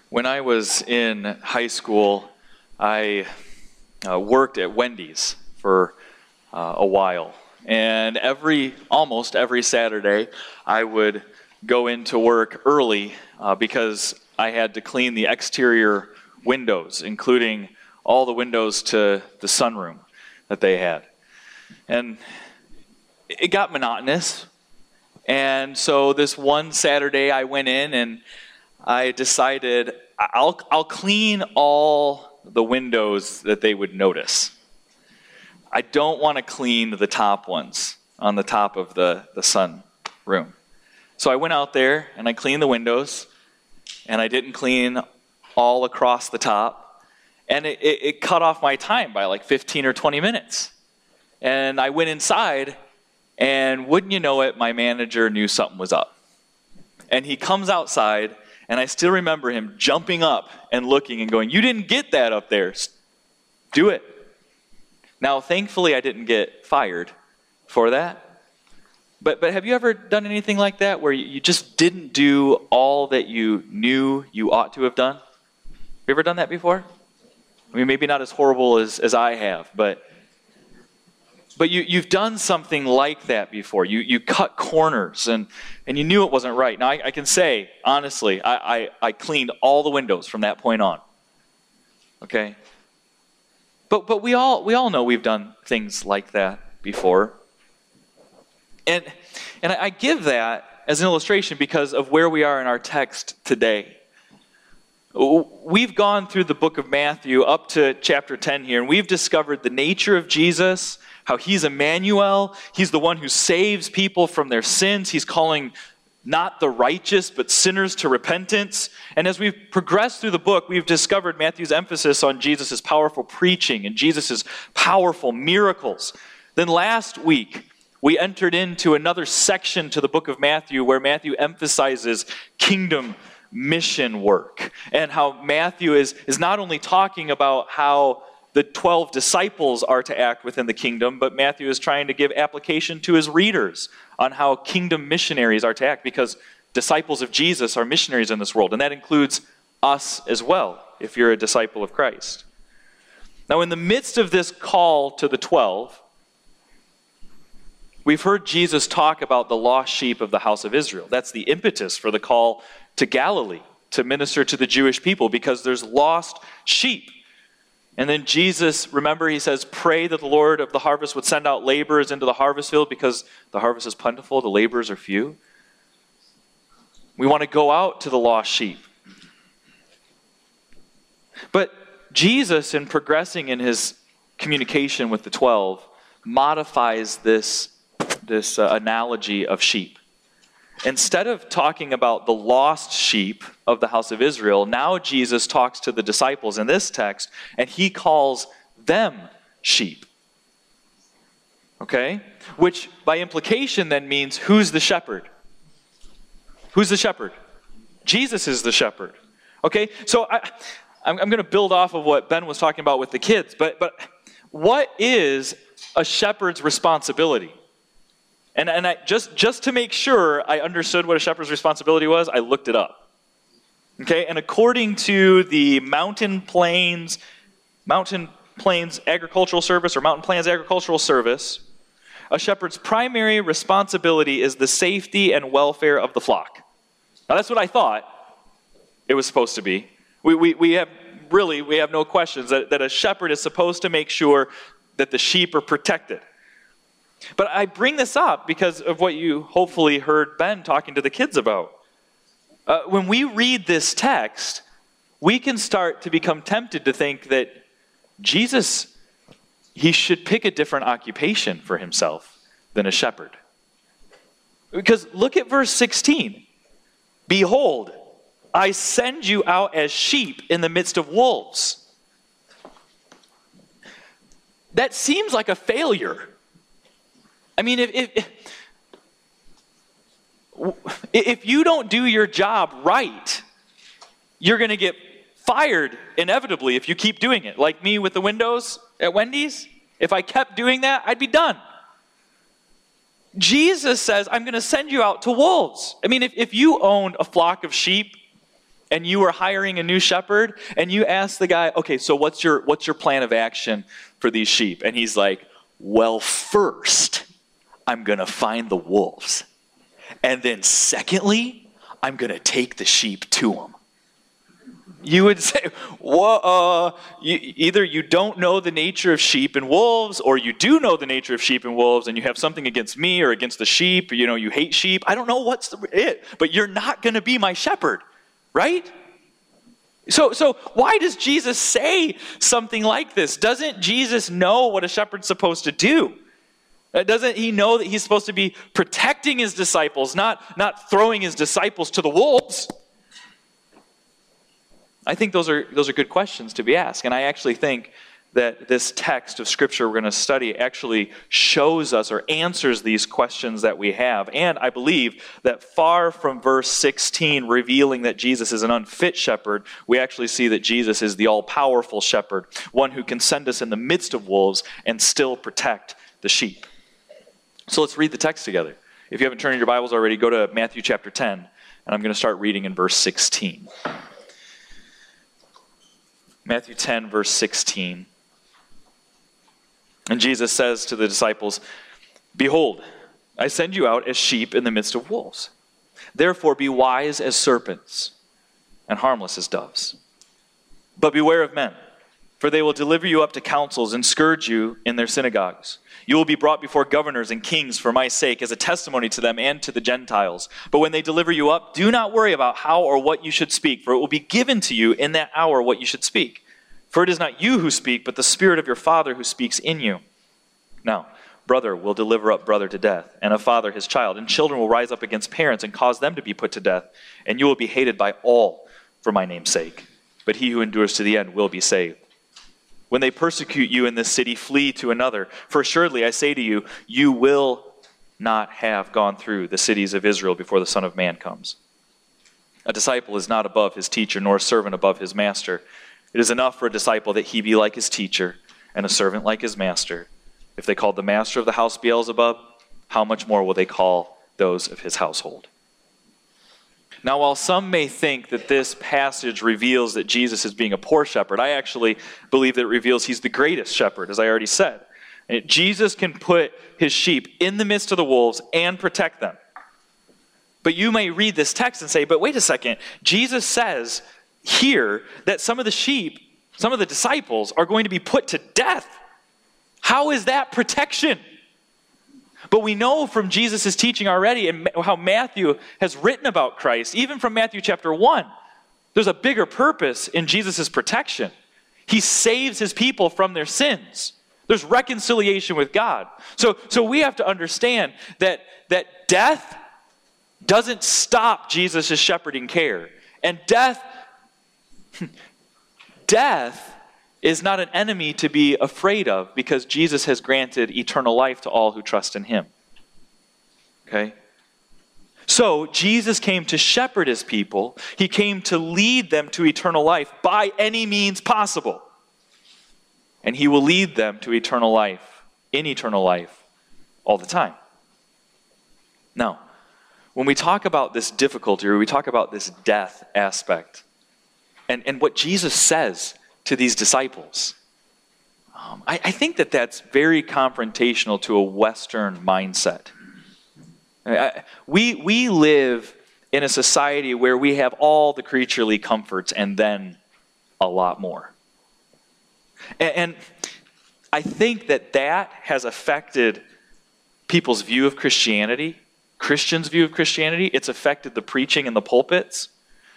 When I was in high school, I worked at Wendy's for a while. And almost every Saturday, I would go into work early because I had to clean the exterior windows, including all the windows to the sunroom that they had. And it got monotonous. And so this one Saturday, I went in and I decided I'll clean all the windows that they would notice. I don't want to clean the top ones on the top of the sun room. So I went out there and I cleaned the windows, and I didn't clean all across the top. And it cut off my time by like 15 or 20 minutes. And I went inside, and wouldn't you know it, my manager knew something was up. And he comes outside, and I still remember him jumping up and looking and going, "You didn't get that up there. Do it." Now, thankfully, I didn't get fired for that. But have you ever done anything like that where you just didn't do all that you knew you ought to have done? Have you ever done that before? I mean, maybe not as horrible as I have, but you've done something like that before. You cut corners and you knew it wasn't right. Now, I can say, honestly, I cleaned all the windows from that point on. Okay? But we all know we've done things like that before. And I give that as an illustration because of where we are in our text today. We've gone through the book of Matthew up to chapter 10 here, and we've discovered the nature of Jesus, how he's Emmanuel. He's the one who saves people from their sins. He's calling not the righteous, but sinners to repentance. And as we've progressed through the book, we've discovered Matthew's emphasis on Jesus' powerful preaching and Jesus' powerful miracles. Then last week, we entered into another section to the book of Matthew where Matthew emphasizes kingdom mission work, and how Matthew is not only talking about how the 12 disciples are to act within the kingdom, but Matthew is trying to give application to his readers on how kingdom missionaries are to act, because disciples of Jesus are missionaries in this world, and that includes us as well, if you're a disciple of Christ. Now, in the midst of this call to the 12, we've heard Jesus talk about the lost sheep of the house of Israel. That's the impetus for the call to Galilee, to minister to the Jewish people, because there's lost sheep. And then Jesus, remember, he says, pray that the Lord of the harvest would send out laborers into the harvest field, because the harvest is plentiful, the laborers are few. We want to go out to the lost sheep. But Jesus, in progressing in his communication with the 12, modifies this analogy of sheep. Instead of talking about the lost sheep of the house of Israel, now Jesus talks to the disciples in this text, and he calls them sheep. Okay? Which, by implication, then means, who's the shepherd? Who's the shepherd? Jesus is the shepherd. Okay? So I'm going to build off of what Ben was talking about with the kids, but what is a shepherd's responsibility? And I just to make sure I understood what a shepherd's responsibility was, I looked it up. Okay, and according to the Mountain Plains Agricultural Service, or Mountain Plains Agricultural Service, a shepherd's primary responsibility is the safety and welfare of the flock. Now, that's what I thought it was supposed to be. We have no questions that a shepherd is supposed to make sure that the sheep are protected. But I bring this up because of what you hopefully heard Ben talking to the kids about. When we read this text, we can start to become tempted to think that Jesus, he should pick a different occupation for himself than a shepherd. Because look at verse 16. Behold, I send you out as sheep in the midst of wolves. That seems like a failure. I mean, if you don't do your job right, you're going to get fired inevitably if you keep doing it. Like me with the windows at Wendy's. If I kept doing that, I'd be done. Jesus says, I'm going to send you out to wolves. I mean, if you owned a flock of sheep, and you were hiring a new shepherd, and you ask the guy, okay, so what's your plan of action for these sheep? And he's like, well, first, I'm going to find the wolves. And then secondly, I'm going to take the sheep to them. You would say, well, either you don't know the nature of sheep and wolves, or you do know the nature of sheep and wolves, and you have something against me or against the sheep, or, you hate sheep. I don't know what's it, but you're not going to be my shepherd, right? So why does Jesus say something like this? Doesn't Jesus know what a shepherd's supposed to do? Doesn't he know that he's supposed to be protecting his disciples, not throwing his disciples to the wolves? I think those are good questions to be asked. And I actually think that this text of Scripture we're going to study actually shows us or answers these questions that we have. And I believe that far from verse 16 revealing that Jesus is an unfit shepherd, we actually see that Jesus is the all-powerful shepherd, one who can send us in the midst of wolves and still protect the sheep. So let's read the text together. If you haven't turned in your Bibles already, go to Matthew chapter 10, and I'm going to start reading in verse 16. Matthew 10, verse 16. And Jesus says to the disciples, behold, I send you out as sheep in the midst of wolves. Therefore be wise as serpents and harmless as doves. But beware of men, for they will deliver you up to councils and scourge you in their synagogues. You will be brought before governors and kings for my sake as a testimony to them and to the Gentiles. But when they deliver you up, do not worry about how or what you should speak, for it will be given to you in that hour what you should speak. For it is not you who speak, but the Spirit of your Father who speaks in you. Now, brother will deliver up brother to death, and a father his child, and children will rise up against parents and cause them to be put to death, and you will be hated by all for my name's sake. But he who endures to the end will be saved. When they persecute you in this city, flee to another. For assuredly, I say to you, you will not have gone through the cities of Israel before the Son of Man comes. A disciple is not above his teacher, nor a servant above his master. It is enough for a disciple that he be like his teacher, and a servant like his master. If they called the master of the house Beelzebub, how much more will they call those of his household? Now, while some may think that this passage reveals that Jesus is being a poor shepherd, I actually believe that it reveals he's the greatest shepherd, as I already said. Jesus can put his sheep in the midst of the wolves and protect them. But you may read this text and say, but wait a second, Jesus says here that some of the sheep, some of the disciples are going to be put to death. How is that protection? But we know from Jesus' teaching already and how Matthew has written about Christ, even from Matthew chapter 1, there's a bigger purpose in Jesus' protection. He saves his people from their sins. There's reconciliation with God. So we have to understand that death doesn't stop Jesus' shepherding care. And death is not an enemy to be afraid of because Jesus has granted eternal life to all who trust in him. Okay? So Jesus came to shepherd his people. He came to lead them to eternal life by any means possible. And he will lead them to eternal life, in eternal life, all the time. Now, when we talk about this difficulty, or we talk about this death aspect, and what Jesus says to these disciples, I think that that's very confrontational to a Western mindset. We live in a society where we have all the creaturely comforts and then a lot more. And I think that has affected people's view of Christianity, Christians' view of Christianity. It's affected the preaching in the pulpits.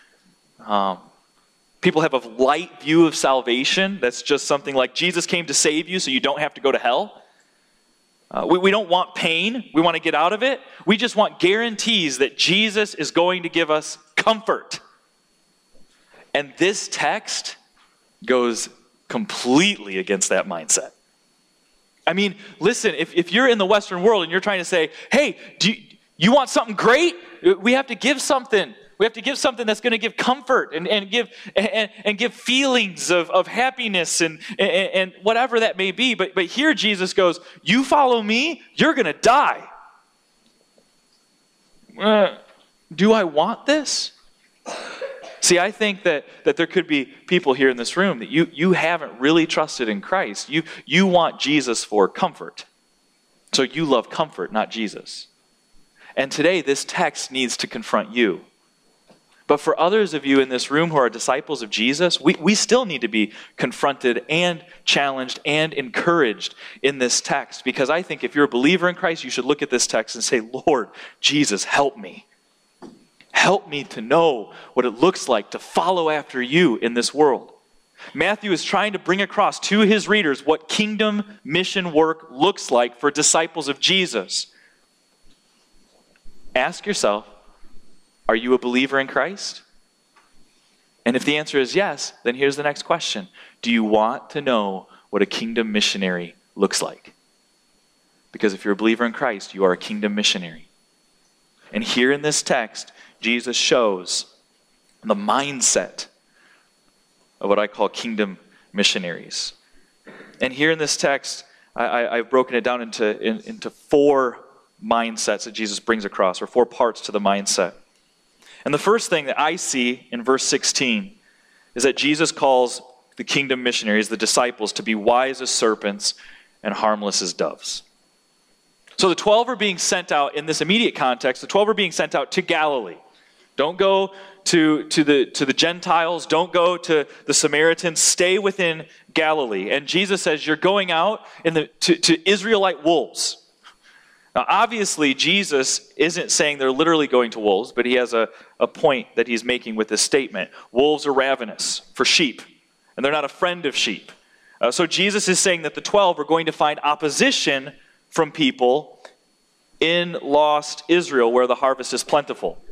People have a light view of salvation. That's just something like Jesus came to save you so you don't have to go to hell. We don't want pain. We want to get out of it. We just want guarantees that Jesus is going to give us comfort. And this text goes completely against that mindset. I mean, listen, if you're in the Western world and you're trying to say, hey, do you want something great? We have to give something. We have to give something that's going to give comfort and give feelings of happiness and whatever that may be. But here Jesus goes, you follow me, you're going to die. Do I want this? See, I think that there could be people here in this room that you haven't really trusted in Christ. You want Jesus for comfort. So you love comfort, not Jesus. And today, this text needs to confront you. But for others of you in this room who are disciples of Jesus, we still need to be confronted and challenged and encouraged in this text. Because I think if you're a believer in Christ, you should look at this text and say, Lord, Jesus, help me. Help me to know what it looks like to follow after you in this world. Matthew is trying to bring across to his readers what kingdom mission work looks like for disciples of Jesus. Ask yourself, are you a believer in Christ? And if the answer is yes, then here's the next question. Do you want to know what a kingdom missionary looks like? Because if you're a believer in Christ, you are a kingdom missionary. And here in this text, Jesus shows the mindset of what I call kingdom missionaries. And here in this text, I've broken it down into four mindsets that Jesus brings across, or four parts to the mindset. And the first thing that I see in verse 16 is that Jesus calls the kingdom missionaries, the disciples, to be wise as serpents and harmless as doves. So the 12 are being sent out in this immediate context. The 12 are being sent out to Galilee. Don't go to the Gentiles. Don't go to the Samaritans. Stay within Galilee. And Jesus says, you're going out to Israelite wolves. Now, obviously, Jesus isn't saying they're literally going to wolves, but he has a point that he's making with this statement. Wolves are ravenous for sheep, and they're not a friend of sheep. So Jesus is saying that the 12 are going to find opposition from people in lost Israel where the harvest is plentiful.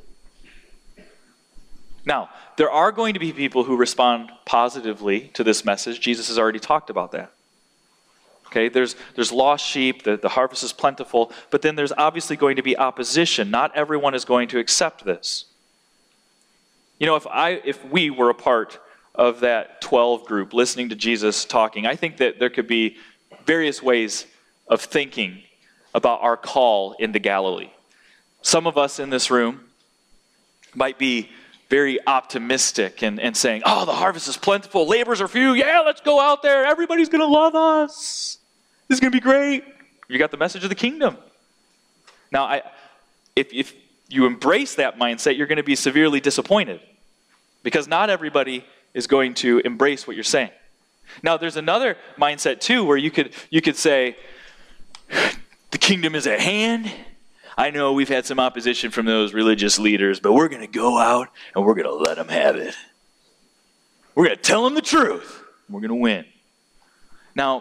Now, there are going to be people who respond positively to this message. Jesus has already talked about that. Okay, there's lost sheep, the harvest is plentiful, but then there's obviously going to be opposition. Not everyone is going to accept this. You know, if we were a part of that 12 group listening to Jesus talking, I think that there could be various ways of thinking about our call into Galilee. Some of us in this room might be very optimistic and saying, oh, the harvest is plentiful, laborers are few, yeah, let's go out there, everybody's going to love us. This is going to be great. You got the message of the kingdom. Now, if you embrace that mindset, you're going to be severely disappointed because not everybody is going to embrace what you're saying. Now, there's another mindset, too, where you could say, the kingdom is at hand. I know we've had some opposition from those religious leaders, but we're going to go out and we're going to let them have it. We're going to tell them the truth. We're going to win. Now,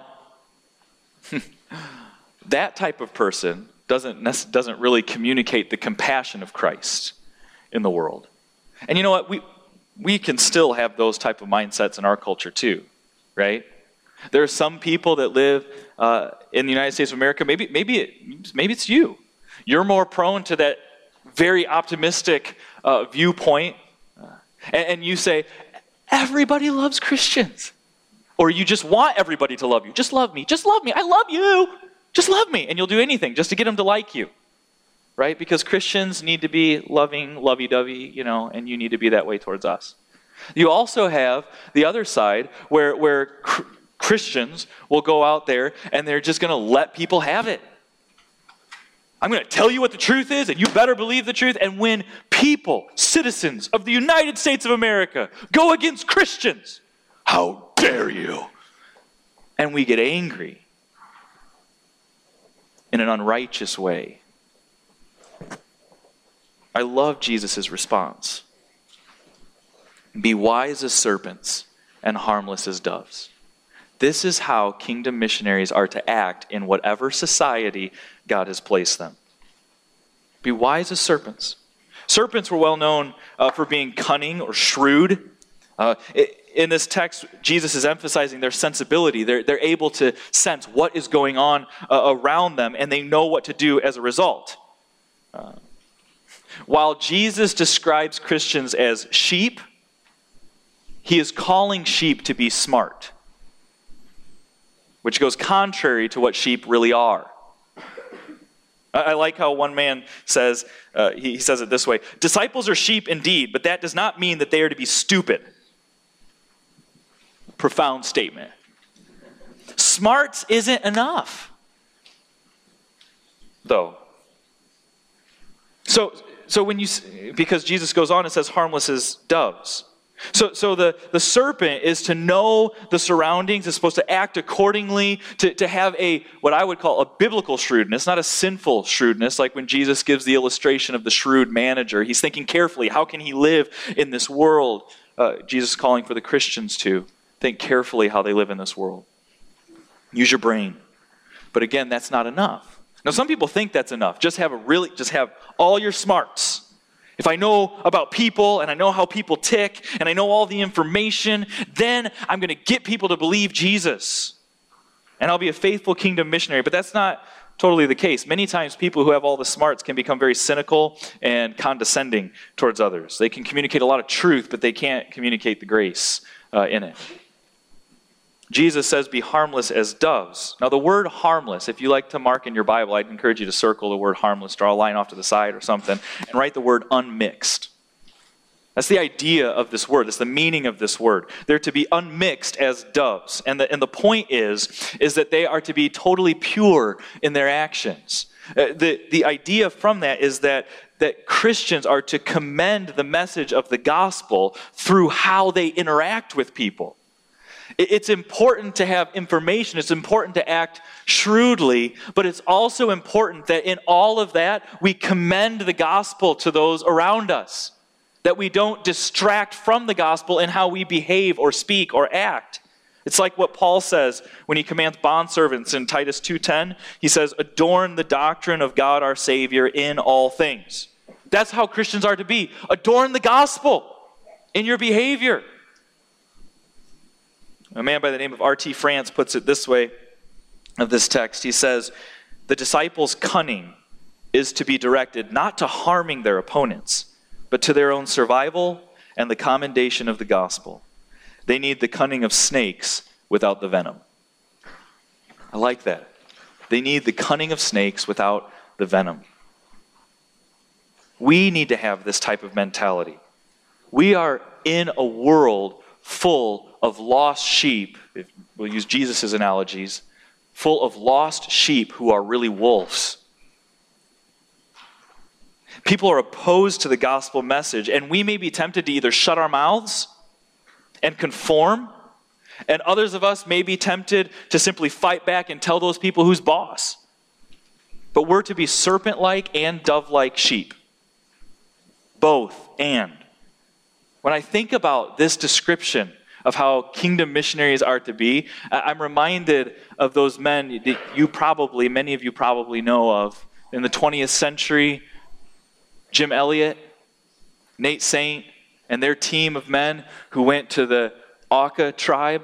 that type of person doesn't really communicate the compassion of Christ in the world. And you know what? We can still have those type of mindsets in our culture too, right? There are some people that live in the United States of America. Maybe it's you. You're more prone to that very optimistic viewpoint. And you say, everybody loves Christians. Or you just want everybody to love you. Just love me. Just love me. I love you. Just love me. And you'll do anything just to get them to like you. Right? Because Christians need to be loving, lovey-dovey, and you need to be that way towards us. You also have the other side where Christians will go out there and they're just going to let people have it. I'm going to tell you what the truth is, and you better believe the truth. And when people, citizens of the United States of America, go against Christians, how dare you? And we get angry in an unrighteous way. I love Jesus' response. Be wise as serpents and harmless as doves. This is how kingdom missionaries are to act in whatever society God has placed them. Be wise as serpents. Serpents were well known for being cunning or shrewd. In this text, Jesus is emphasizing their sensibility. They're able to sense what is going on around them, and they know what to do as a result. While Jesus describes Christians as sheep, he is calling sheep to be smart, which goes contrary to what sheep really are. I like how one man says, he says it this way: disciples are sheep indeed, but that does not mean that they are to be stupid. Profound statement. Smarts isn't enough, though. So when you, because Jesus goes on and says harmless as doves. So the serpent is to know the surroundings, is supposed to act accordingly, to have what I would call a biblical shrewdness, not a sinful shrewdness, like when Jesus gives the illustration of the shrewd manager. He's thinking carefully, how can he live in this world? Jesus is calling for the Christians to think carefully how they live in this world. Use your brain. But again, that's not enough. Now, some people think that's enough. Just have all your smarts. If I know about people, and I know how people tick, and I know all the information, then I'm going to get people to believe Jesus. And I'll be a faithful kingdom missionary. But that's not totally the case. Many times people who have all the smarts can become very cynical and condescending towards others. They can communicate a lot of truth, but they can't communicate the grace in it. Jesus says, be harmless as doves. Now, the word harmless, if you like to mark in your Bible, I'd encourage you to circle the word harmless, draw a line off to the side or something, and write the word unmixed. That's the idea of this word. That's the meaning of this word. They're to be unmixed as doves. And the point is that they are to be totally pure in their actions. The idea from that is that Christians are to commend the message of the gospel through how they interact with people. It's important to have information. It's important to act shrewdly, but it's also important that in all of that, we commend the gospel to those around us, that we don't distract from the gospel in how we behave or speak or act. It's like what Paul says when he commands bondservants in Titus 2:10. He says, adorn the doctrine of God our Savior in all things. That's how Christians are to be. Adorn the gospel in your behavior. A man by the name of R.T. France puts it this way of this text. He says, the disciples' cunning is to be directed not to harming their opponents, but to their own survival and the commendation of the gospel. They need the cunning of snakes without the venom. I like that. They need the cunning of snakes without the venom. We need to have this type of mentality. We are in a world full of lost sheep, if we'll use Jesus' analogies, full of lost sheep who are really wolves. People are opposed to the gospel message, and we may be tempted to either shut our mouths and conform, and others of us may be tempted to simply fight back and tell those people who's boss. But we're to be serpent-like and dove-like sheep. Both and. When I think about this description of how kingdom missionaries are to be, I'm reminded of those men that many of you probably know of in the 20th century. Jim Elliot, Nate Saint, and their team of men who went to the Auca tribe.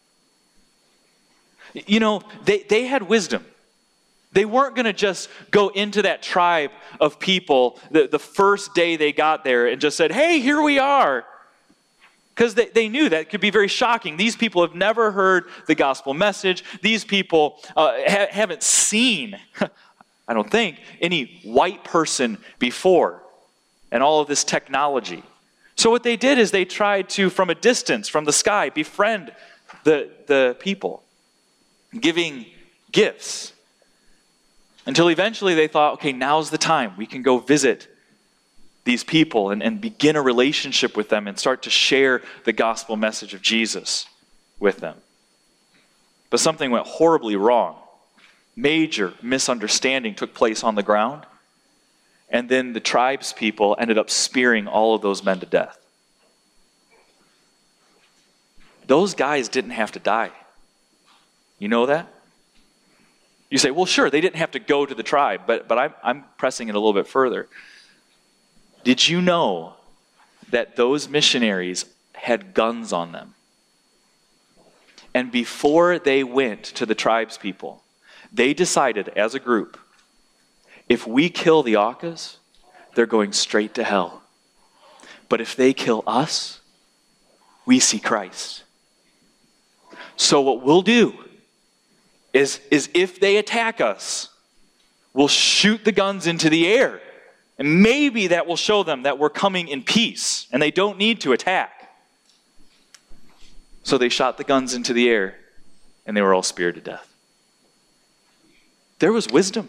You know, they had wisdom. They weren't going to just go into that tribe of people the first day they got there and just said, hey, here we are. Because they knew that could be very shocking. These people have never heard the gospel message. These people haven't seen, I don't think, any white person before and all of this technology. So what they did is they tried to, from a distance, from the sky, befriend the people, giving gifts. Until eventually they thought, okay, now's the time. We can go visit these people and begin a relationship with them and start to share the gospel message of Jesus with them. But something went horribly wrong. Major misunderstanding took place on the ground. And then the tribe's people ended up spearing all of those men to death. Those guys didn't have to die. You know that? You say, well, sure, they didn't have to go to the tribe, but I'm pressing it a little bit further. Did you know that those missionaries had guns on them? And before they went to the tribes people, they decided as a group, if we kill the Aucas, they're going straight to hell. But if they kill us, we see Christ. So what we'll do is if they attack us, we'll shoot the guns into the air. And maybe that will show them that we're coming in peace and they don't need to attack. So they shot the guns into the air and they were all speared to death. There was wisdom.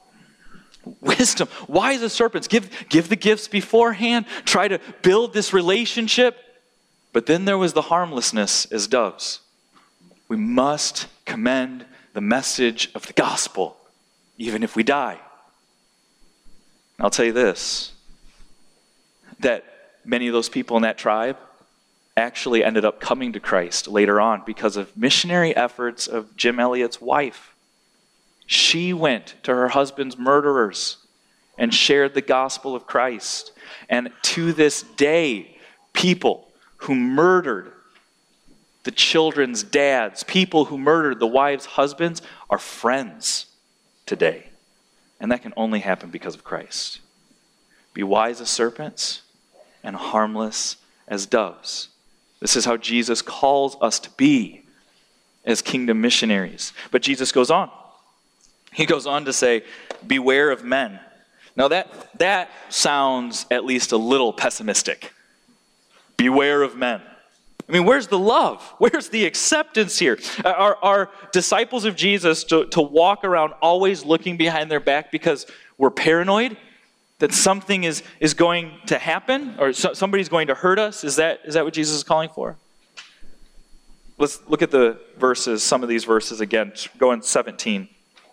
Wisdom. Wise as serpents. Give the gifts beforehand. Try to build this relationship. But then there was the harmlessness as doves. We must commend the message of the gospel, even if we die. And I'll tell you this, that many of those people in that tribe actually ended up coming to Christ later on because of missionary efforts of Jim Elliot's wife. She went to her husband's murderers and shared the gospel of Christ. And to this day, people who murdered the children's dads, people who murdered the wives' husbands, are friends today. And that can only happen because of Christ. Be wise as serpents and harmless as doves. This is how Jesus calls us to be as kingdom missionaries. But Jesus goes on. He goes on to say, beware of men. Now that sounds at least a little pessimistic. Beware of men. I mean, where's the love? Where's the acceptance here? Are disciples of Jesus to walk around always looking behind their back because we're paranoid that something is going to happen or somebody's going to hurt us? Is that what Jesus is calling for? Let's look at the verses, some of these verses again. Go in 17.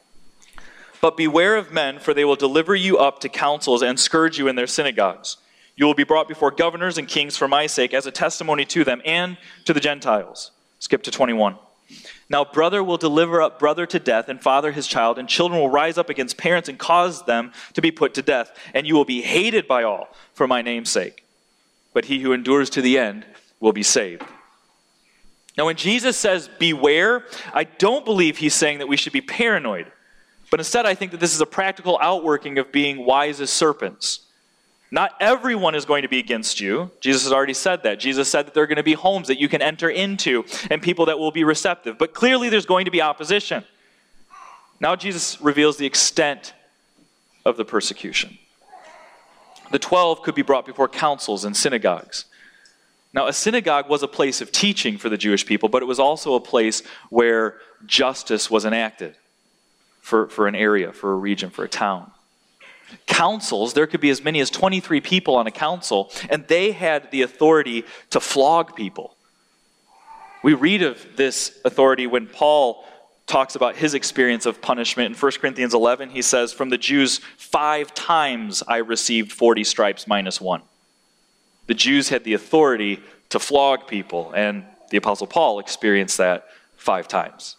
But beware of men, for they will deliver you up to councils and scourge you in their synagogues. You will be brought before governors and kings for my sake as a testimony to them and to the Gentiles. Skip to 21. Now brother will deliver up brother to death and father his child, and children will rise up against parents and cause them to be put to death. And you will be hated by all for my name's sake. But he who endures to the end will be saved. Now when Jesus says beware, I don't believe he's saying that we should be paranoid. But instead I think that this is a practical outworking of being wise as serpents. Not everyone is going to be against you. Jesus has already said that. Jesus said that there are going to be homes that you can enter into and people that will be receptive. But clearly there's going to be opposition. Now Jesus reveals the extent of the persecution. The 12 could be brought before councils and synagogues. Now a synagogue was a place of teaching for the Jewish people, but it was also a place where justice was enacted for an area, for a region, for a town. Councils, there could be as many as 23 people on a council, and they had the authority to flog people. We read of this authority when Paul talks about his experience of punishment. In 1 Corinthians 11, he says, from the Jews 5 times I received 40 stripes minus 1. The Jews had the authority to flog people, and the Apostle Paul experienced that 5 times.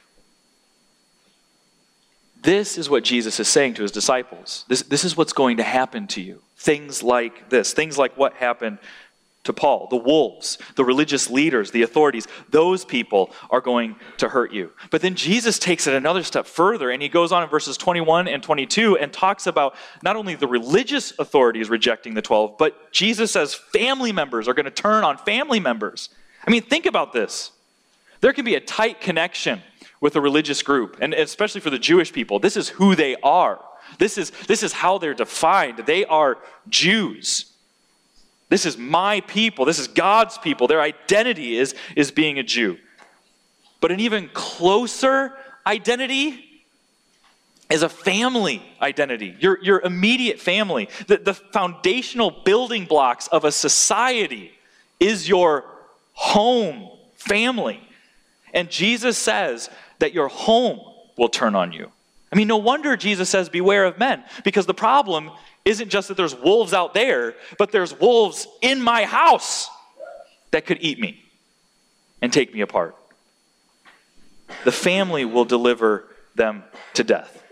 This is what Jesus is saying to his disciples. This is what's going to happen to you. Things like this. Things like what happened to Paul. The wolves, the religious leaders, the authorities. Those people are going to hurt you. But then Jesus takes it another step further, and he goes on in verses 21 and 22 and talks about not only the religious authorities rejecting the 12, but Jesus says family members are going to turn on family members. I mean, think about this. There can be a tight connection with a religious group, and especially for the Jewish people. This is who they are. This is how they're defined. They are Jews. This is my people. This is God's people. Their identity is being a Jew. But an even closer identity is a family identity. Your immediate family. The foundational building blocks of a society is your home family. And Jesus says that your home will turn on you. I mean, no wonder Jesus says, beware of men. Because the problem isn't just that there's wolves out there, but there's wolves in my house that could eat me and take me apart. The family will deliver them to death.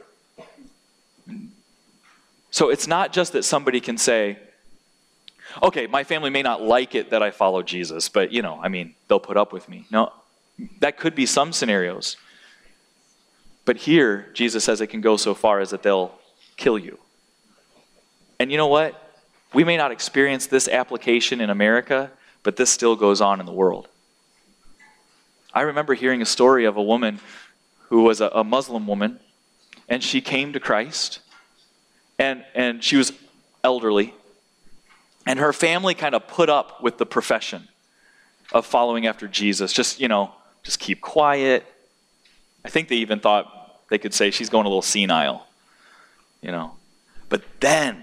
So it's not just that somebody can say, okay, my family may not like it that I follow Jesus, but they'll put up with me. No, that could be some scenarios. But here, Jesus says it can go so far as that they'll kill you. And you know what? We may not experience this application in America, but this still goes on in the world. I remember hearing a story of a woman who was a Muslim woman, and she came to Christ, and she was elderly, and her family kind of put up with the profession of following after Jesus. Just keep quiet. I think they even thought they could say she's going a little senile, But then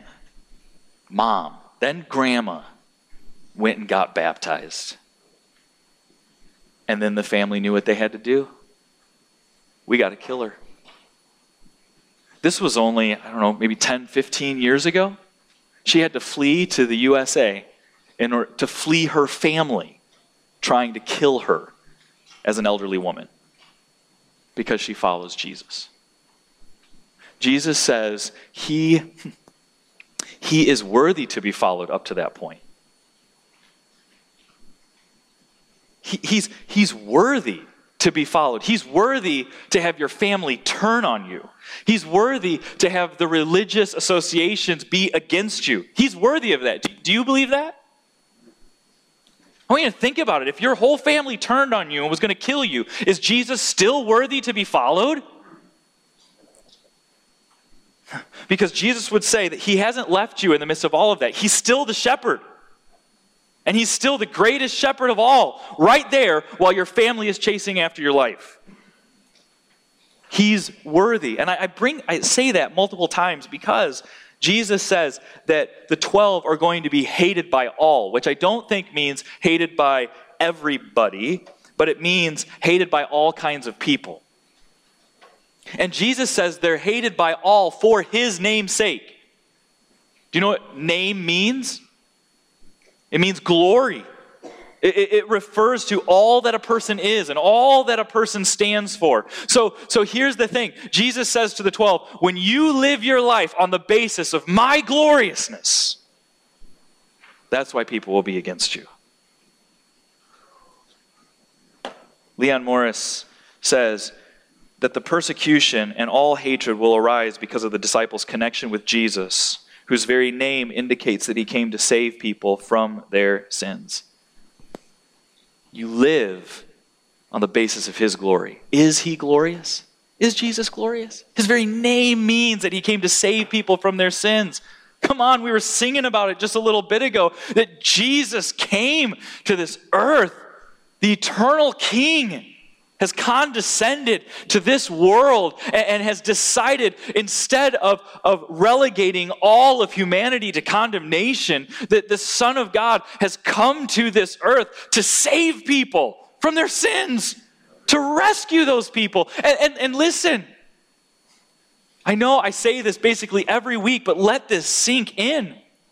grandma went and got baptized. And then the family knew what they had to do. We got to kill her. This was only, maybe 10, 15 years ago. She had to flee to the USA in order to flee her family trying to kill her as an elderly woman because she follows Jesus. Jesus says he is worthy to be followed up to that point. He's worthy to be followed. He's worthy to have your family turn on you. He's worthy to have the religious associations be against you. He's worthy of that. Do you believe that? I want you to think about it. If your whole family turned on you and was going to kill you, is Jesus still worthy to be followed? Because Jesus would say that he hasn't left you in the midst of all of that. He's still the shepherd. And he's still the greatest shepherd of all, right there while your family is chasing after your life. He's worthy. And I say that multiple times because Jesus says that the 12 are going to be hated by all, which I don't think means hated by everybody, but it means hated by all kinds of people. And Jesus says they're hated by all for his name's sake. Do you know what name means? It means glory. It refers to all that a person is and all that a person stands for. So here's the thing. Jesus says to the 12, when you live your life on the basis of my gloriousness, that's why people will be against you. Leon Morris says that the persecution and all hatred will arise because of the disciples' connection with Jesus, whose very name indicates that he came to save people from their sins. You live on the basis of his glory. Is he glorious? Is Jesus glorious? His very name means that he came to save people from their sins. Come on, we were singing about it just a little bit ago, that Jesus came to this earth. The eternal King has condescended to this world and has decided, instead of relegating all of humanity to condemnation, that the Son of God has come to this earth to save people from their sins, to rescue those people. And listen, I know I say this basically every week, but let this sink in.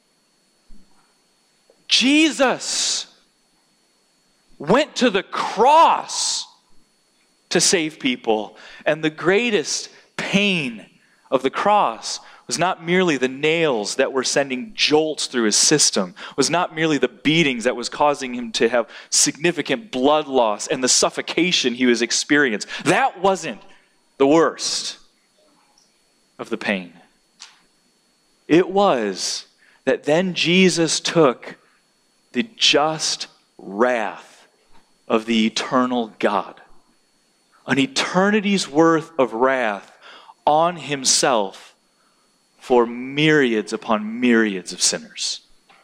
Jesus went to the cross to save people. And the greatest pain of the cross was not merely the nails that were sending jolts through his system, was not merely the beatings that was causing him to have significant blood loss and the suffocation he was experiencing. That wasn't the worst of the pain. It was that then Jesus took the just wrath of the eternal God, an eternity's worth of wrath on himself for myriads upon myriads of sinners.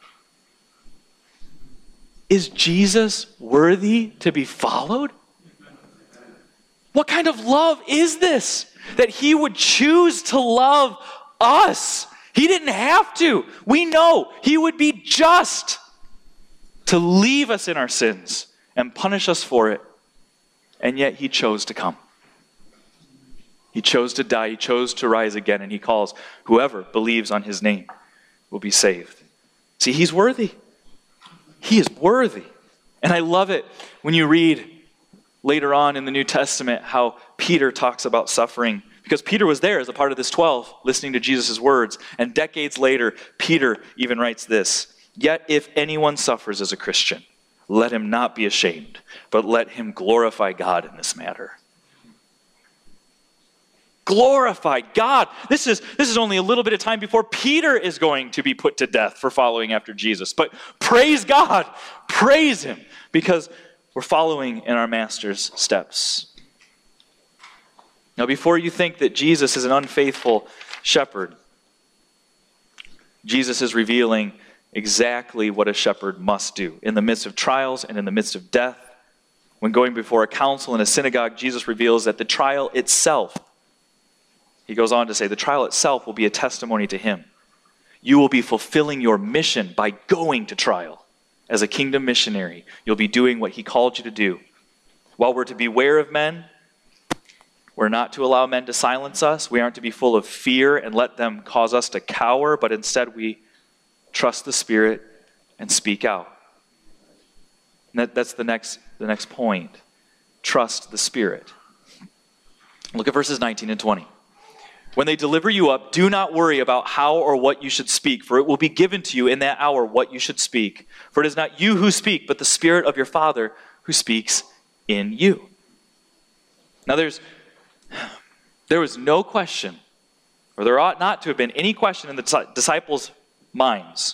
Is Jesus worthy to be followed? What kind of love is this? That he would choose to love us. He didn't have to. We know he would be just to leave us in our sins and punish us for it. And yet he chose to come. He chose to die. He chose to rise again. And he calls whoever believes on his name will be saved. See, he's worthy. He is worthy. And I love it when you read later on in the New Testament how Peter talks about suffering. Because Peter was there as a part of this 12, listening to Jesus' words. And decades later, Peter even writes this: "Yet if anyone suffers as a Christian, let him not be ashamed, but let him glorify God in this matter." Glorify God. This is only a little bit of time before Peter is going to be put to death for following after Jesus. But praise God. Praise him. Because we're following in our Master's steps. Now, before you think that Jesus is an unfaithful shepherd, Jesus is revealing exactly what a shepherd must do. In the midst of trials and in the midst of death, when going before a council in a synagogue, Jesus reveals that the trial itself, he goes on to say, the trial itself will be a testimony to him. You will be fulfilling your mission by going to trial. As a kingdom missionary, you'll be doing what he called you to do. While we're to beware of men, we're not to allow men to silence us. We aren't to be full of fear and let them cause us to cower, but instead we trust the Spirit and speak out. And that's the next point. Trust the Spirit. Look at verses 19 and 20. When they deliver you up, do not worry about how or what you should speak, for it will be given to you in that hour what you should speak. For it is not you who speak, but the Spirit of your Father who speaks in you. Now there was no question, or there ought not to have been any question in the disciples' minds.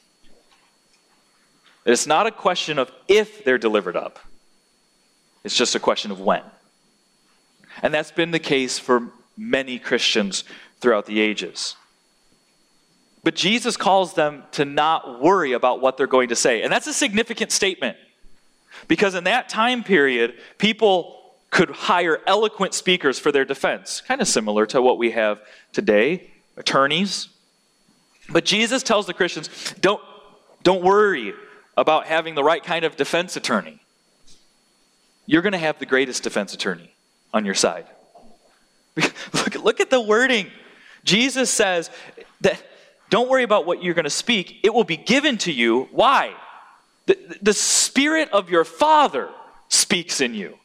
It's not a question of if they're delivered up. It's just a question of when. And that's been the case for many Christians throughout the ages. But Jesus calls them to not worry about what they're going to say. And that's a significant statement. Because in that time period, people could hire eloquent speakers for their defense. Kind of similar to what we have today, attorneys. But Jesus tells the Christians, don't worry about having the right kind of defense attorney. You're going to have the greatest defense attorney on your side. Look at the wording. Jesus says that don't worry about what you're going to speak. It will be given to you. Why? The Spirit of your Father speaks in you.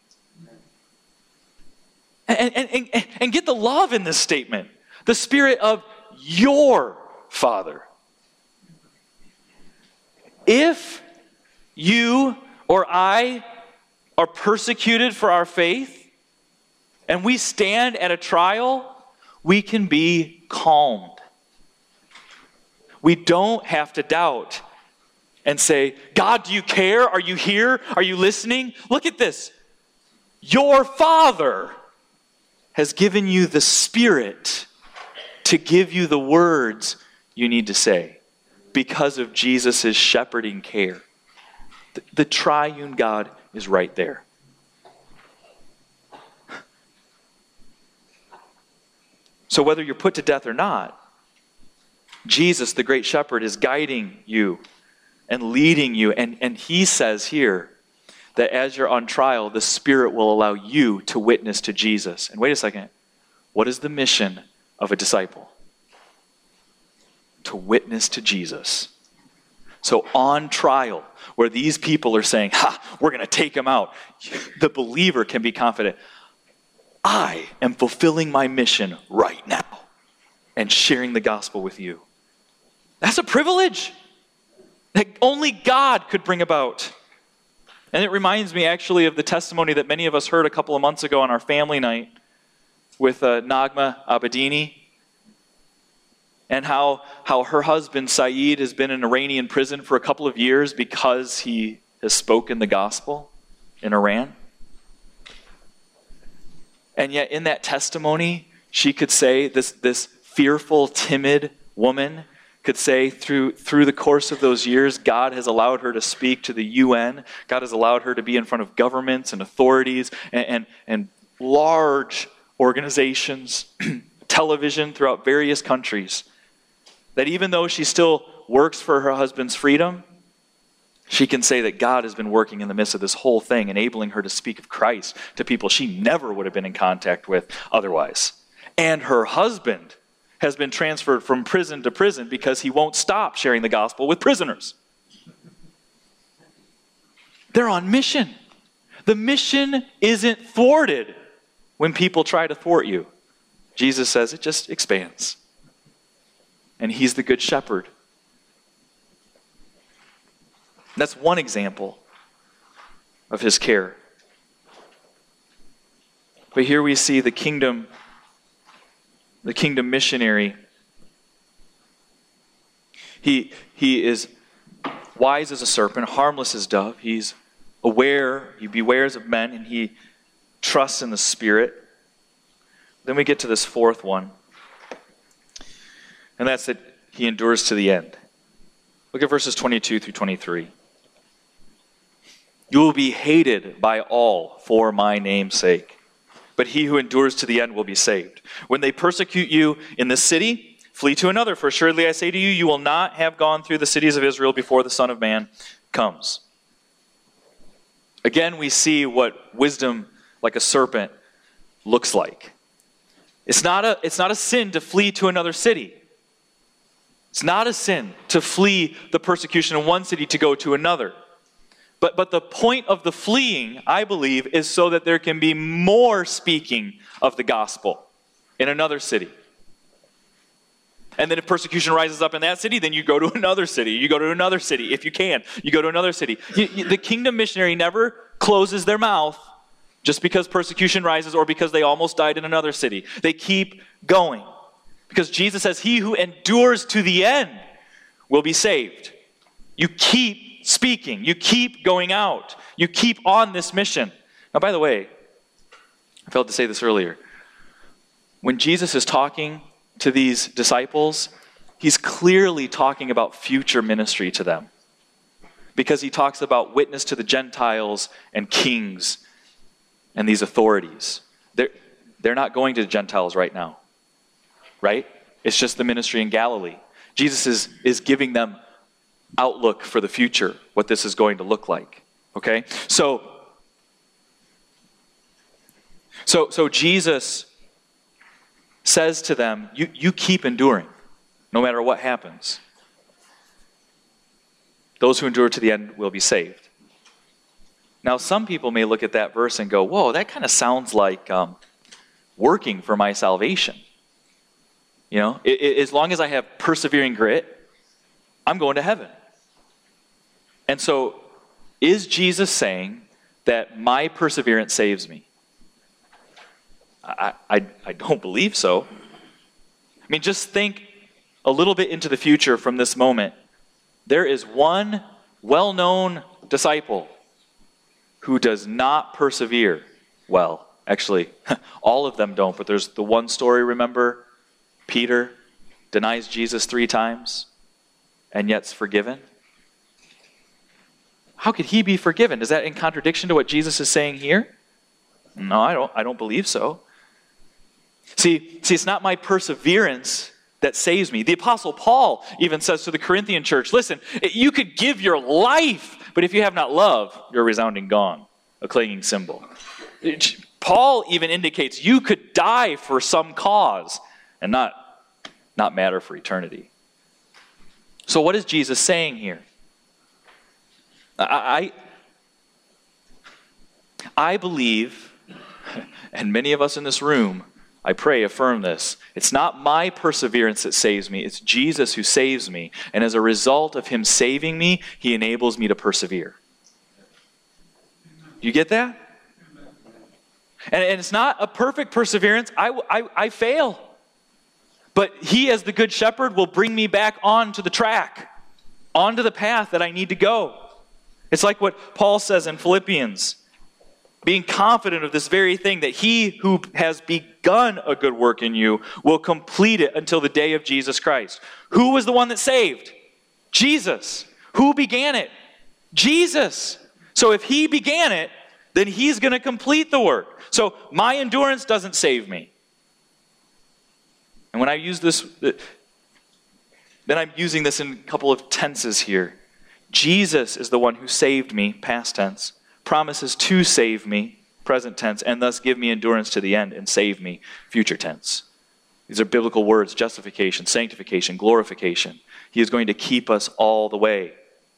And get the love in this statement. The Spirit of your Father. If you or I are persecuted for our faith, and we stand at a trial, we can be calmed. We don't have to doubt and say, God, do you care? Are you here? Are you listening? Look at this. Your Father has given you the Spirit to give you the words you need to say because of Jesus' shepherding care. The triune God is right there. So whether you're put to death or not, Jesus, the great shepherd, is guiding you and leading you. And he says here that as you're on trial, the Spirit will allow you to witness to Jesus. And wait a second. What is the mission of a disciple? To witness to Jesus. So on trial, where these people are saying, we're going to take him out, the believer can be confident. I am fulfilling my mission right now and sharing the gospel with you. That's a privilege that only God could bring about. And it reminds me actually of the testimony that many of us heard a couple of months ago on our family night with Nagma Abedini, and how her husband Saeed has been in Iranian prison for a couple of years because he has spoken the gospel in Iran. And yet in that testimony, she could say, this fearful, timid woman could say through the course of those years, God has allowed her to speak to the UN. God has allowed her to be in front of governments and authorities and large organizations, television throughout various countries. That even though she still works for her husband's freedom, she can say that God has been working in the midst of this whole thing, enabling her to speak of Christ to people she never would have been in contact with otherwise. And her husband has been transferred from prison to prison because he won't stop sharing the gospel with prisoners. They're on mission. The mission isn't thwarted when people try to thwart you. Jesus says it just expands. And he's the good shepherd. That's one example of his care. But here we see the kingdom missionary. He is wise as a serpent, harmless as a dove. He's aware, he bewares of men, and he trusts in the Spirit. then we get to this fourth one. And that's that he endures to the end. Look at verses 22 through 23. You will be hated by all for my name's sake, but he who endures to the end will be saved. When they persecute you in this city, flee to another, for assuredly I say to you, you will not have gone through the cities of Israel before the Son of Man comes. Again, we see what wisdom like a serpent looks like. It's not a sin to flee to another city. It's not a sin to flee the persecution in one city to go to another. But the point of the fleeing, I believe, is so that there can be more speaking of the gospel in another city. And then if persecution rises up in that city, then you go to another city. You go to another city. If you can, you go to another city. The kingdom missionary never closes their mouth just because persecution rises or because they almost died in another city. They keep going. Because Jesus says, he who endures to the end will be saved. You keep speaking. You keep going out. You keep on this mission. Now, by the way, I failed to say this earlier. When Jesus is talking to these disciples, he's clearly talking about future ministry to them. Because he talks about witness to the Gentiles and kings and these authorities. They're not going to the Gentiles right now. Right? It's just the ministry in Galilee. Jesus is giving them outlook for the future, what this is going to look like. Okay? So Jesus says to them, you keep enduring, no matter what happens. Those who endure to the end will be saved. Now, some people may look at that verse and go, whoa, that kind of sounds like working for my salvation. You know, as long as I have persevering grit, I'm going to heaven. And so, is Jesus saying that my perseverance saves me? I don't believe so. I mean, just think a little bit into the future from this moment. There is one well-known disciple who does not persevere well. Actually, all of them don't, but there's the one story, remember? Peter denies Jesus 3 times and yet's forgiven. How could he be forgiven? Is that in contradiction to what Jesus is saying here? No, I don't believe so. See, it's not my perseverance that saves me. The Apostle Paul even says to the Corinthian church, listen, you could give your life, but if you have not love, you're a resounding gong, a clanging cymbal. Paul even indicates you could die for some cause and not matter for eternity. So what is Jesus saying here? I believe, and many of us in this room, I pray, affirm this. It's not my perseverance that saves me. It's Jesus who saves me. And as a result of him saving me, he enables me to persevere. You get that? And it's not a perfect perseverance. I fail. But he, as the good shepherd, will bring me back onto the track, onto the path that I need to go. It's like what Paul says in Philippians, being confident of this very thing, that he who has begun a good work in you will complete it until the day of Jesus Christ. Who was the one that saved? Jesus. Who began it? Jesus. So if he began it, then he's going to complete the work. So my endurance doesn't save me. And when I use this, then I'm using this in a couple of tenses here. Jesus is the one who saved me, past tense, promises to save me, present tense, and thus give me endurance to the end and save me, future tense. These are biblical words: justification, sanctification, glorification. He is going to keep us all the way.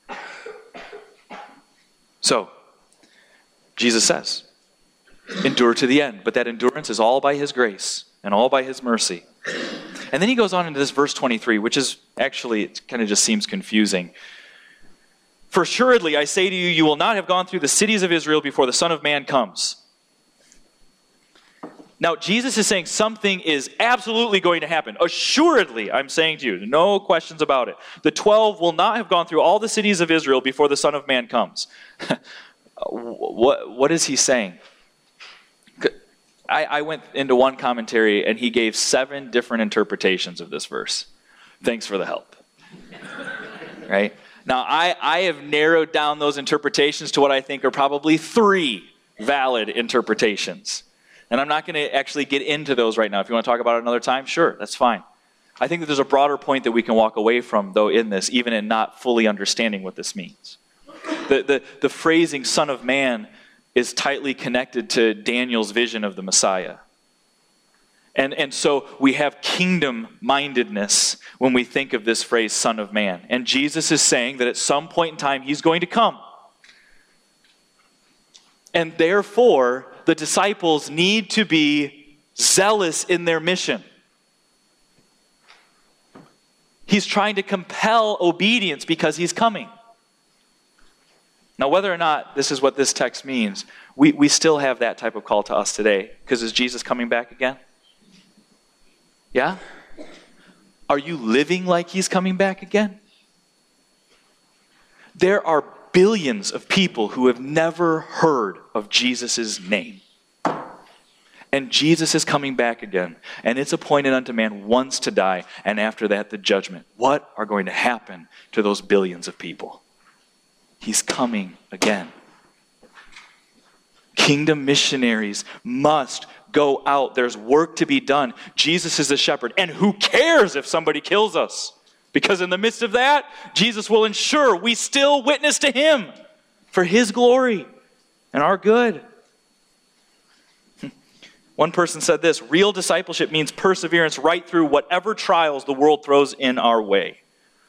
So, Jesus says, endure to the end. But that endurance is all by his grace and all by his mercy. And then he goes on into this verse 23, which is actually, it kind of just seems confusing. For assuredly, I say to you, you will not have gone through the cities of Israel before the Son of Man comes. Now, Jesus is saying something is absolutely going to happen. Assuredly, I'm saying to you, no questions about it. The 12 will not have gone through all the cities of Israel before the Son of Man comes. What is he saying? I went into one commentary, and he gave 7 different interpretations of this verse. Thanks for the help. Right? Now, I have narrowed down those interpretations to what I think are probably 3 valid interpretations. And I'm not going to actually get into those right now. If you want to talk about it another time, sure, that's fine. I think that there's a broader point that we can walk away from, though, in this, even in not fully understanding what this means. The phrasing Son of Man is tightly connected to Daniel's vision of the Messiah. And so we have kingdom-mindedness when we think of this phrase, Son of Man. And Jesus is saying that at some point in time, he's going to come. And therefore, the disciples need to be zealous in their mission. He's trying to compel obedience because he's coming. Now, whether or not this is what this text means, we still have that type of call to us today. Because is Jesus coming back again? Yeah? Are you living like he's coming back again? There are billions of people who have never heard of Jesus' name. And Jesus is coming back again. And it's appointed unto man once to die, and after that the judgment. What are going to happen to those billions of people? He's coming again. Kingdom missionaries must go out. There's work to be done. Jesus is the shepherd. And who cares if somebody kills us? Because in the midst of that, Jesus will ensure we still witness to him for his glory and our good. One person said this: real discipleship means perseverance right through whatever trials the world throws in our way.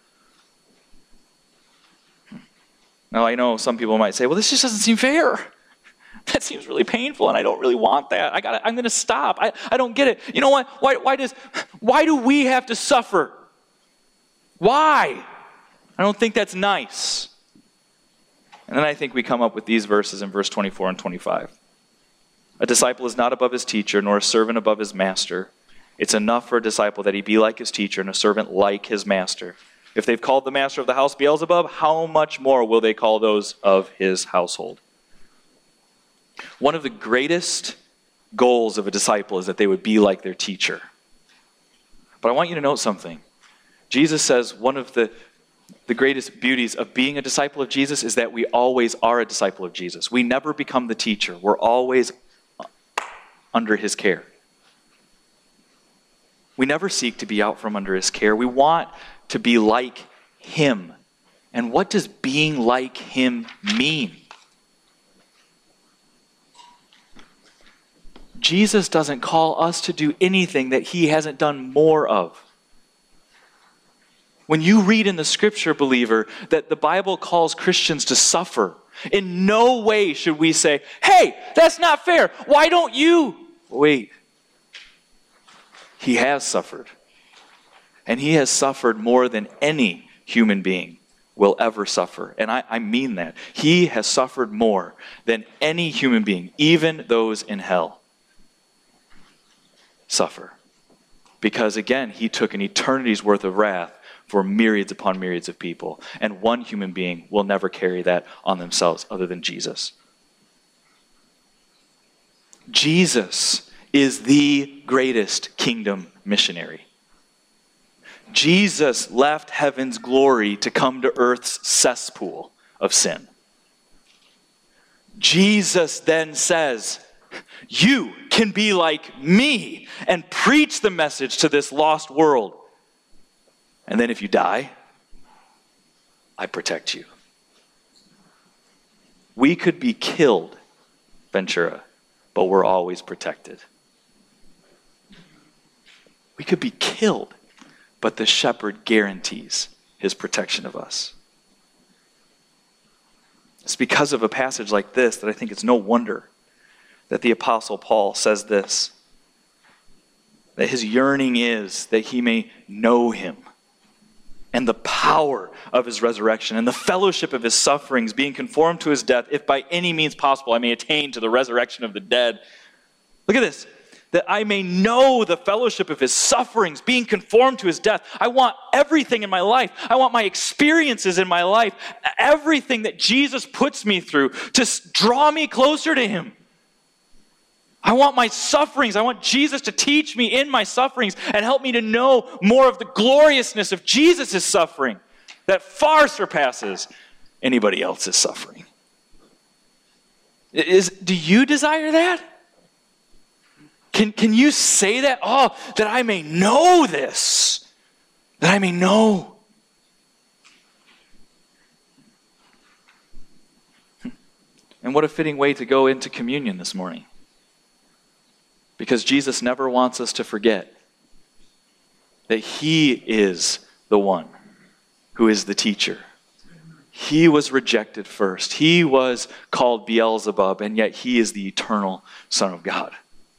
Now, I know some people might say, well, this just doesn't seem fair. That seems really painful, and I don't really want that. I'm going to stop. I don't get it. You know what? Why do we have to suffer? Why? I don't think that's nice. And then I think we come up with these verses in verse 24 and 25. A disciple is not above his teacher, nor a servant above his master. It's enough for a disciple that he be like his teacher and a servant like his master. If they've called the master of the house Beelzebub, how much more will they call those of his household? One of the greatest goals of a disciple is that they would be like their teacher. But I want you to note something. Jesus says one of the greatest beauties of being a disciple of Jesus is that we always are a disciple of Jesus. We never become the teacher. We're always under his care. We never seek to be out from under his care. We want to be like him. And what does being like him mean? Jesus doesn't call us to do anything that he hasn't done more of. When you read in the scripture, believer, that the Bible calls Christians to suffer, in no way should we say, hey, that's not fair. Why don't you? Wait. He has suffered. And he has suffered more than any human being will ever suffer. And I mean that. He has suffered more than any human being, even those in hell, suffer. Because again, he took an eternity's worth of wrath for myriads upon myriads of people. And one human being will never carry that on themselves other than Jesus. Jesus is the greatest kingdom missionary. Jesus left heaven's glory to come to earth's cesspool of sin. Jesus then says, you can be like me and preach the message to this lost world. And then if you die, I protect you. We could be killed, Ventura, but we're always protected. We could be killed, but the shepherd guarantees his protection of us. It's because of a passage like this that I think it's no wonder that the Apostle Paul says this, that his yearning is that he may know him and the power of his resurrection and the fellowship of his sufferings, being conformed to his death, if by any means possible I may attain to the resurrection of the dead. Look at this. That I may know the fellowship of his sufferings, being conformed to his death. I want everything in my life. I want my experiences in my life, everything that Jesus puts me through to draw me closer to him. I want my sufferings. I want Jesus to teach me in my sufferings and help me to know more of the gloriousness of Jesus' suffering that far surpasses anybody else's suffering. Do you desire that? Can you say that? Oh, that I may know this. That I may know. And what a fitting way to go into communion this morning. Because Jesus never wants us to forget that he is the one who is the teacher. He was rejected first. He was called Beelzebub, and yet he is the eternal Son of God.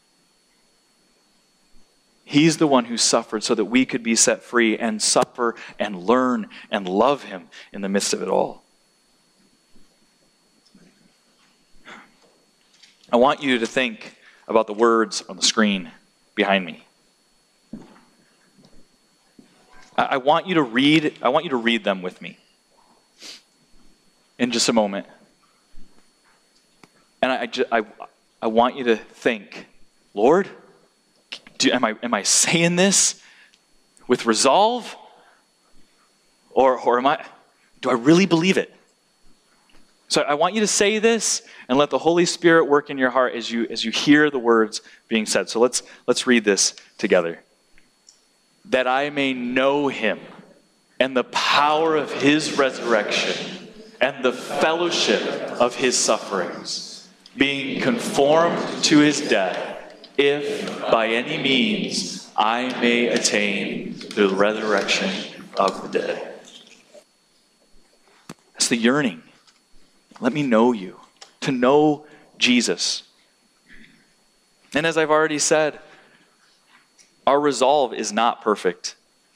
He's the one who suffered so that we could be set free and suffer and learn and love him in the midst of it all. I want you to think about the words on the screen behind me. I want you to read them with me in just a moment. And I want you to think, Lord, am I saying this with resolve? Or do I really believe it? So I want you to say this and let the Holy Spirit work in your heart as you hear the words being said. So let's read this together. That I may know him and the power of his resurrection and the fellowship of his sufferings, being conformed to his death, if by any means I may attain the resurrection of the dead. That's the yearning. Let me know you, to know Jesus. And as I've already said, our resolve is not perfect.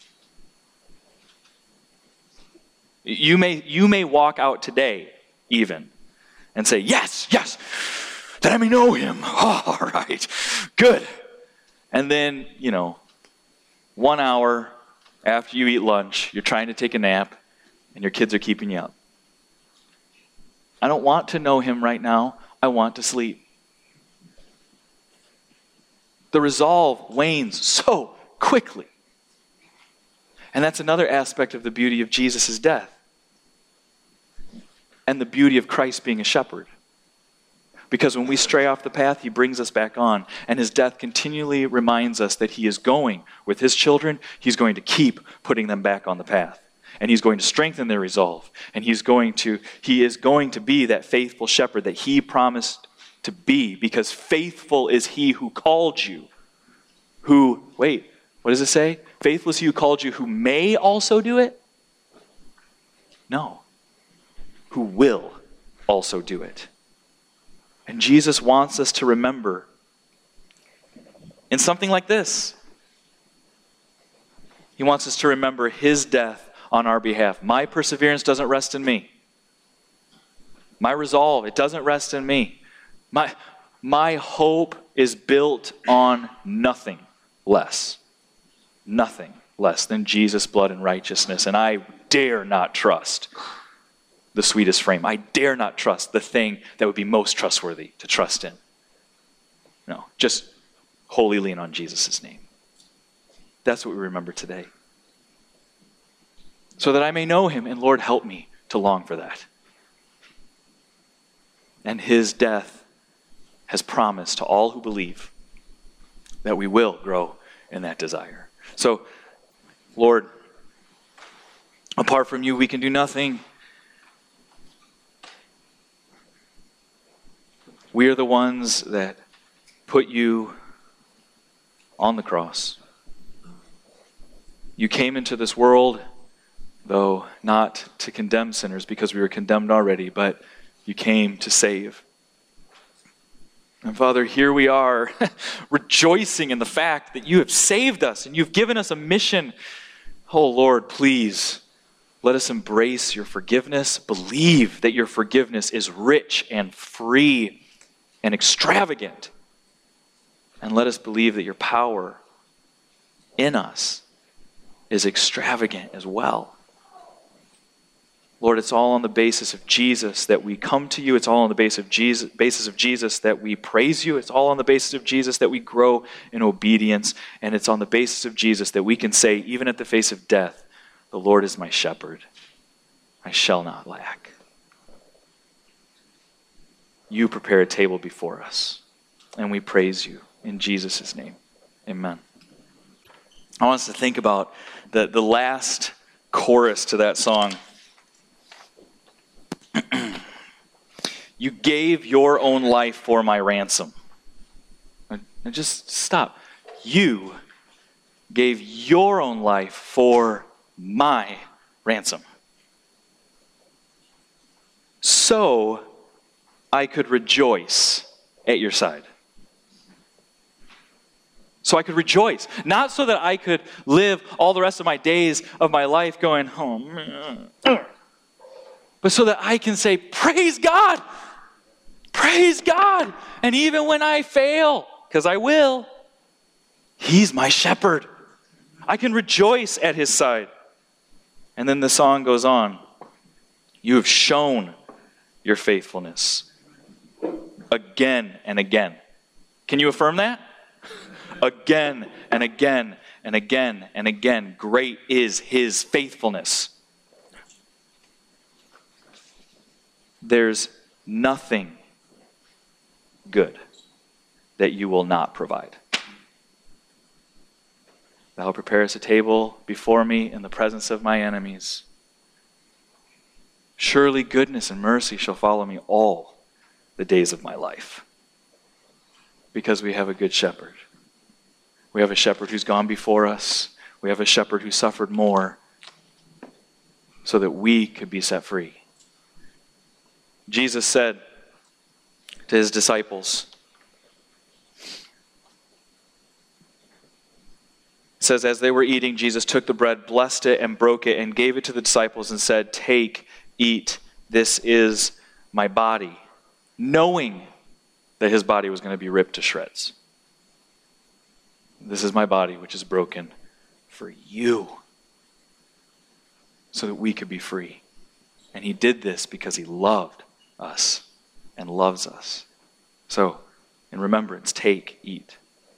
You may walk out today even and say, yes, that I may know him. Oh, all right, good. And then, 1 hour after you eat lunch, you're trying to take a nap and your kids are keeping you up. I don't want to know him right now. I want to sleep. The resolve wanes so quickly. And that's another aspect of the beauty of Jesus' death and the beauty of Christ being a shepherd. Because when we stray off the path, he brings us back on. And his death continually reminds us that he is going with his children. He's going to keep putting them back on the path. And he's going to strengthen their resolve. And he is going to be that faithful shepherd that he promised to be. Because faithful is he who called you. What does it say? Faithful is he who called you, who may also do it? No. Who will also do it. And Jesus wants us to remember in something like this. He wants us to remember his death on our behalf. My perseverance doesn't rest in me. My resolve, it doesn't rest in me. My hope is built on nothing less than Jesus' blood and righteousness. And I dare not trust the sweetest frame. I dare not trust the thing that would be most trustworthy to trust in. No, just wholly lean on Jesus' name. That's what we remember today. So that I may know him, and Lord, help me to long for that. And his death has promised to all who believe that we will grow in that desire. So, Lord, apart from you, we can do nothing. We are the ones that put you on the cross. You came into this world, though not to condemn sinners because we were condemned already, but you came to save. And Father, here we are rejoicing in the fact that you have saved us and you've given us a mission. Oh Lord, please let us embrace your forgiveness, believe that your forgiveness is rich and free and extravagant. And let us believe that your power in us is extravagant as well. Lord, it's all on the basis of Jesus that we come to you. It's all on the basis of Jesus that we praise you. It's all on the basis of Jesus that we grow in obedience. And it's on the basis of Jesus that we can say, even at the face of death, the Lord is my shepherd. I shall not lack. You prepare a table before us, and we praise you in Jesus' name. Amen. I want us to think about the last chorus to that song. You gave your own life for my ransom. Now just stop. You gave your own life for my ransom. So I could rejoice at your side. So I could rejoice. Not so that I could live all the rest of my days of my life going, oh, man. But so that I can say, praise God. Praise God. And even when I fail, because I will, He's my shepherd. I can rejoice at His side. And then the song goes on. You have shown your faithfulness again and again. Can you affirm that? Again and again and again and again. Great is His faithfulness. There's nothing good that you will not provide. Thou preparest a table before me in the presence of my enemies. Surely goodness and mercy shall follow me all the days of my life. Because we have a good shepherd. We have a shepherd who's gone before us. We have a shepherd who suffered more so that we could be set free. Jesus said to His disciples, it says, as they were eating, Jesus took the bread, blessed it, and broke it, and gave it to the disciples and said, take, eat, this is my body, knowing that His body was going to be ripped to shreds. This is my body, which is broken for you, so that we could be free. And He did this because He loved us and loves us. So, in remembrance, take, eat.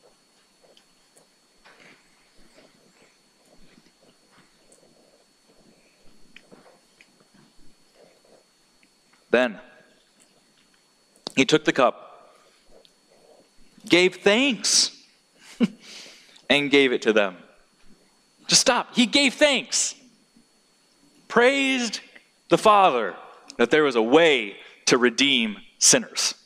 Then He took the cup, gave thanks, and gave it to them. Just stop. He gave thanks. Praised the Father that there was a way to redeem sinners.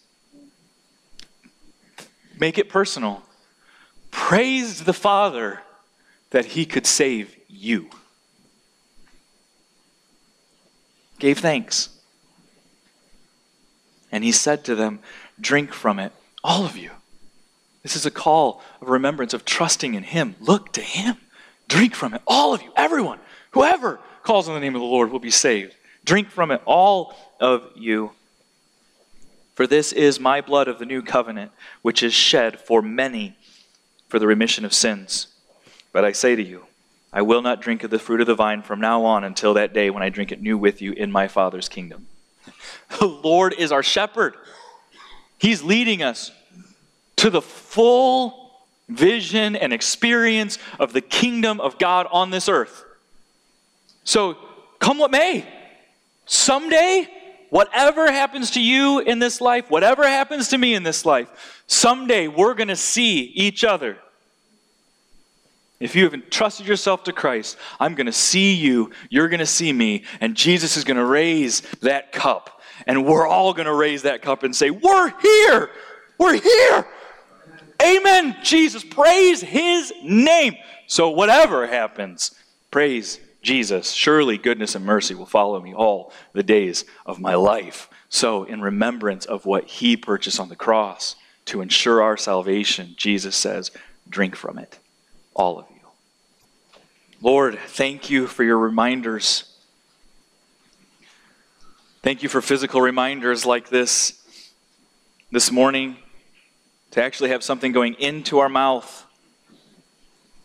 Make it personal. Praised the Father that He could save you. Gave thanks. And He said to them, drink from it, all of you. This is a call of remembrance of trusting in Him. Look to Him. Drink from it, all of you, everyone. Whoever calls on the name of the Lord will be saved. Drink from it, all of you. For this is my blood of the new covenant, which is shed for many for the remission of sins. But I say to you, I will not drink of the fruit of the vine from now on until that day when I drink it new with you in my Father's kingdom. The Lord is our shepherd. He's leading us to the full vision and experience of the kingdom of God on this earth. So, come what may, someday, whatever happens to you in this life, whatever happens to me in this life, someday we're going to see each other. If you haven't trusted yourself to Christ, I'm going to see you, you're going to see me, and Jesus is going to raise that cup. And we're all going to raise that cup and say, we're here! We're here! Amen, Jesus. Praise His name. So whatever happens, praise Jesus. Surely goodness and mercy will follow me all the days of my life. So in remembrance of what He purchased on the cross to ensure our salvation, Jesus says, drink from it, all of you. Lord, thank you for your reminders. Thank you for physical reminders like this morning, to actually have something going into our mouth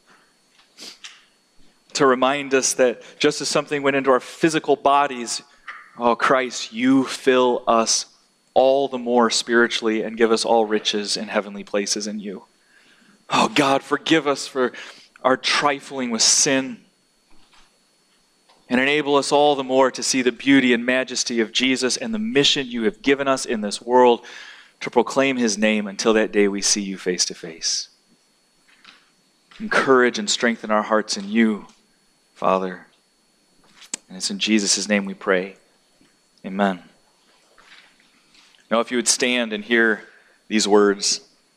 to remind us that just as something went into our physical bodies, Oh, Christ, you fill us all the more spiritually and give us all riches in heavenly places in you. Oh, God, forgive us for our trifling with sin and enable us all the more to see the beauty and majesty of Jesus and the mission you have given us in this world to proclaim his name until that day we see you face to face. Encourage and strengthen our hearts in you, Father. And it's in Jesus' name we pray. Amen. Now, if you would stand and hear these words.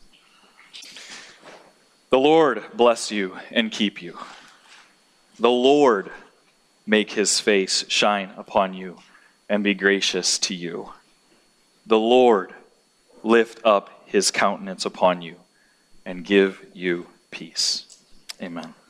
The Lord bless you and keep you. The Lord make his face shine upon you and be gracious to you. The Lord lift up his countenance upon you and give you peace. Amen.